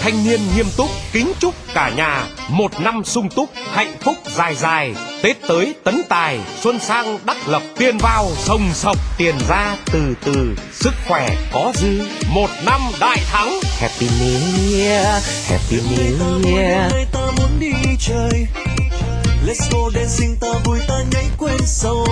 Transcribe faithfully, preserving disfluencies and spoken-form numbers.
thanh niên nghiêm túc kính chúc cả nhà một năm sung túc, hạnh phúc dài dài. Tết tới tấn tài, xuân sang đắc lập, tiền vào sồng sộc, tiền ra từ từ, sức khỏe có dư, một năm đại thắng. Happy New Year, Happy New Year. Ta muốn đi chơi, let's go dancing, ta vui ta nhảy quên sầu.